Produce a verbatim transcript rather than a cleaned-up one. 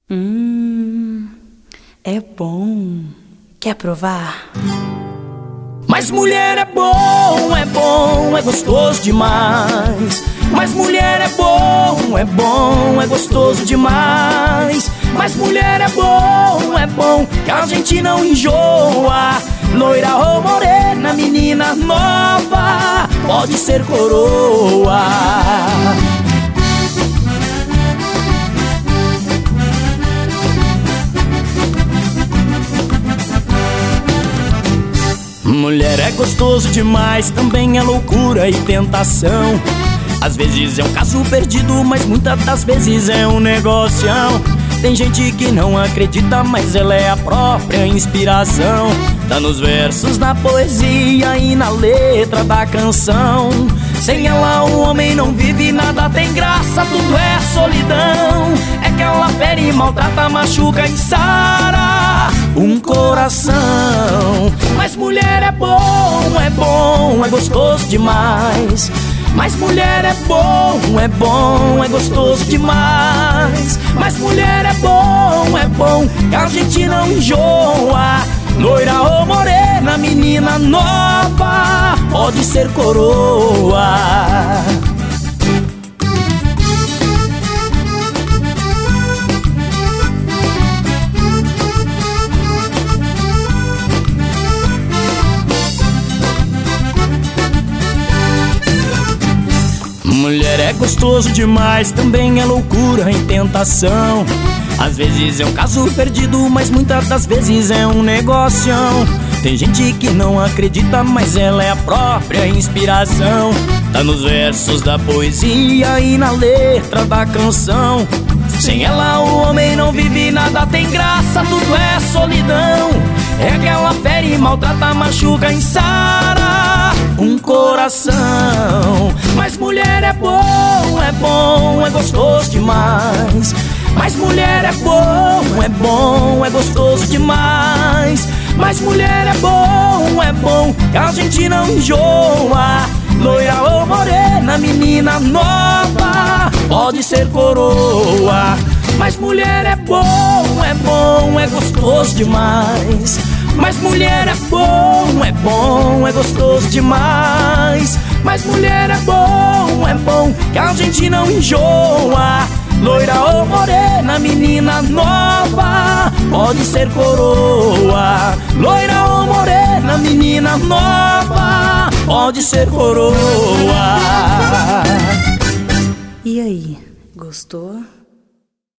Hum, é bom. Quer provar? Mas mulher é bom, é bom, é gostoso demais. Mas mulher é bom, é bom, é gostoso demais. Mas mulher é bom, é bom, que a gente não enjoa. Loira ou morena, menina nova, pode ser coroa. Mulher é gostoso demais, também é loucura e tentação. Às vezes é um caso perdido, mas muitas das vezes é um negocião. Tem gente que não acredita, mas ela é a própria inspiração. Tá nos versos da poesia e na letra da canção. Sem ela o homem não vive, nada tem graça, tudo é solidão. É que ela fere, maltrata, machuca e sara um coração. Mas mulher é bom, é bom, é gostoso demais. Mas mulher é bom, é bom, é gostoso demais. Mas mulher é bom, é bom, que a gente não enjoa. Loira ou morena, menina nova, pode ser coroa. Mulher é gostoso demais, também é loucura e tentação. Às vezes é um caso perdido, mas muitas das vezes é um negocião. Tem gente que não acredita, mas ela é a própria inspiração. Tá nos versos da poesia e na letra da canção. Sem ela o homem não vive, nada tem graça, tudo é solidão. É que ela fere, maltrata, machuca, ensara um coração. Mas mulher é bom, é bom, é gostoso demais. Mas mulher é bom, é bom, é gostoso demais. Mas mulher é bom, é bom, que a gente não enjoa. Loira ou morena, menina nova, pode ser coroa. Mas mulher é bom, é bom, é gostoso demais. Mas mulher é bom, é bom, é gostoso demais. Mas mulher é bom, é bom, que a gente não enjoa. Loira ou morena, menina nova, pode ser coroa. Loira ou morena, menina nova, pode ser coroa. E aí, gostou?